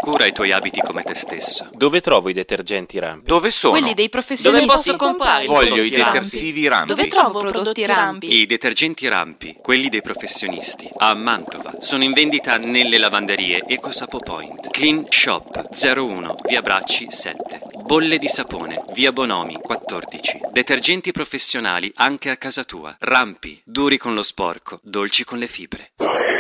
cura i tuoi abiti come te stesso. Dove trovo i detergenti Rampi? Dove sono? Quelli dei professionisti. Dove posso comprare Voglio i prodotti Rampi? detersivi Rampi. Dove trovo prodotti Rampi? I detergenti Rampi, quelli dei professionisti, a Mantova. Sono in vendita nelle lavanderie EcoSapo Point. Clean Shop 01, via Bracci 7. Bolle di sapone, via Bonomi 14. Detergenti professionali anche a casa tua. Rampi, duri con lo sporco, dolci con le fibre.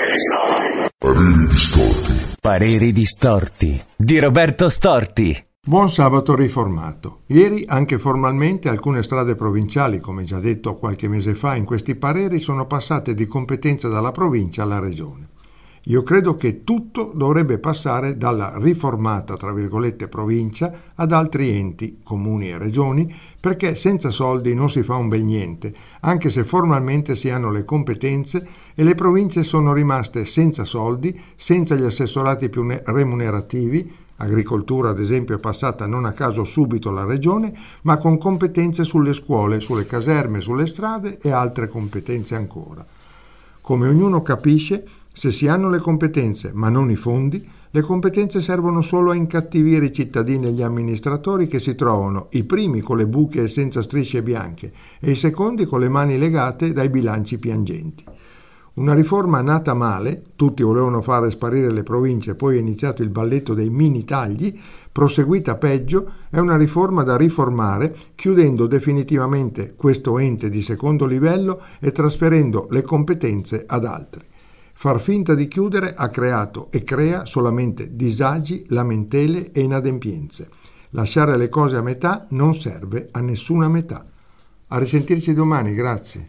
Pareri distorti di Roberto Storti. Buon sabato riformato. Ieri anche formalmente alcune strade provinciali, come già detto qualche mese fa in questi pareri, sono passate di competenza dalla provincia alla regione. Io credo che tutto dovrebbe passare dalla riformata, tra virgolette, provincia ad altri enti, comuni e regioni, perché senza soldi non si fa un bel niente, anche se formalmente si hanno le competenze e le province sono rimaste senza soldi, senza gli assessorati più remunerativi. Agricoltura, ad esempio, è passata non a caso subito alla regione, ma con competenze sulle scuole, sulle caserme, sulle strade e altre competenze ancora. Come ognuno capisce, se si hanno le competenze ma non i fondi, le competenze servono solo a incattivire i cittadini e gli amministratori che si trovano i primi con le buche e senza strisce bianche e i secondi con le mani legate dai bilanci piangenti. Una riforma nata male, tutti volevano fare sparire le province, poi è iniziato il balletto dei mini tagli, proseguita peggio, è una riforma da riformare, chiudendo definitivamente questo ente di secondo livello e trasferendo le competenze ad altri. Far finta di chiudere ha creato e crea solamente disagi, lamentele e inadempienze. Lasciare le cose a metà non serve a nessuna metà. A risentirci domani, grazie.